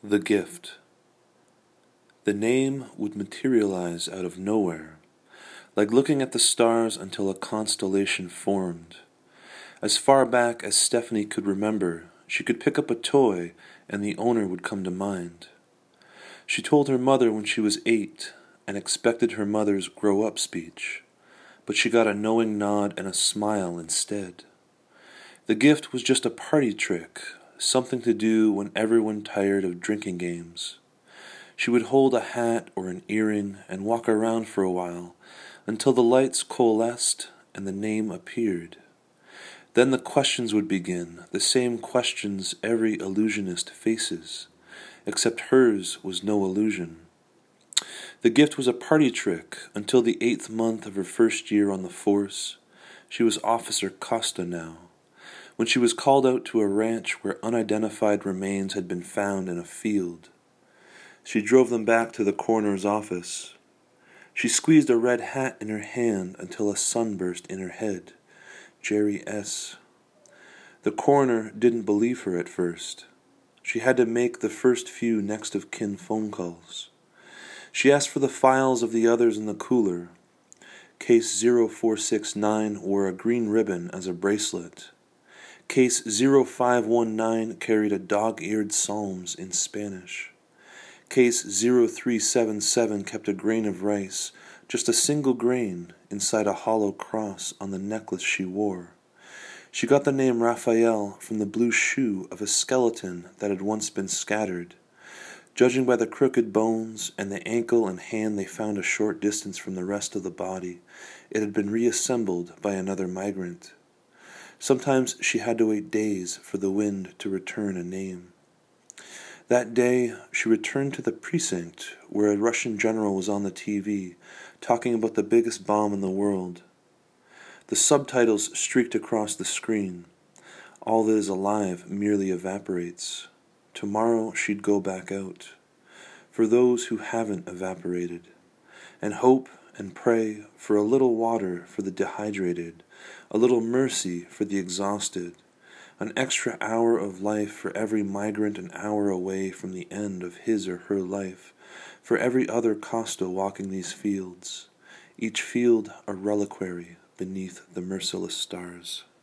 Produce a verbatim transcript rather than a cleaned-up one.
The Gift. The name would materialize out of nowhere, like looking at the stars until a constellation formed. As far back as Stephanie could remember, she could pick up a toy and the owner would come to mind. She told her mother when she was eight and expected her mother's grow-up speech, but she got a knowing nod and a smile instead. The gift was just a party trick, something to do when everyone tired of drinking games. She would hold a hat or an earring and walk around for a while until the lights coalesced and the name appeared. Then the questions would begin, the same questions every illusionist faces, except hers was no illusion. The gift was a party trick until the eighth month of her first year on the force. She was Officer Costa now, when she was called out to a ranch where unidentified remains had been found in a field. She drove them back to the coroner's office. She squeezed a red hat in her hand until a sunburst in her head. Jerry S. The coroner didn't believe her at first. She had to make the first few next of kin phone calls. She asked for the files of the others in the cooler. Case zero four six nine wore a green ribbon as a bracelet. Case zero five one nine carried a dog-eared psalms in Spanish. Case zero three seven seven kept a grain of rice, just a single grain, inside a hollow cross on the necklace she wore. She got the name Raphael from the blue shoe of a skeleton that had once been scattered. Judging by the crooked bones and the ankle and hand they found a short distance from the rest of the body, it had been reassembled by another migrant. Sometimes she had to wait days for the wind to return a name. That day, she returned to the precinct where a Russian general was on the T V, talking about the biggest bomb in the world. The subtitles streaked across the screen. All that is alive merely evaporates. Tomorrow she'd go back out. For those who haven't evaporated. And hope and pray for a little water for the dehydrated, a little mercy for the exhausted, an extra hour of life for every migrant an hour away from the end of his or her life, for every other Costa walking these fields, each field a reliquary beneath the merciless stars.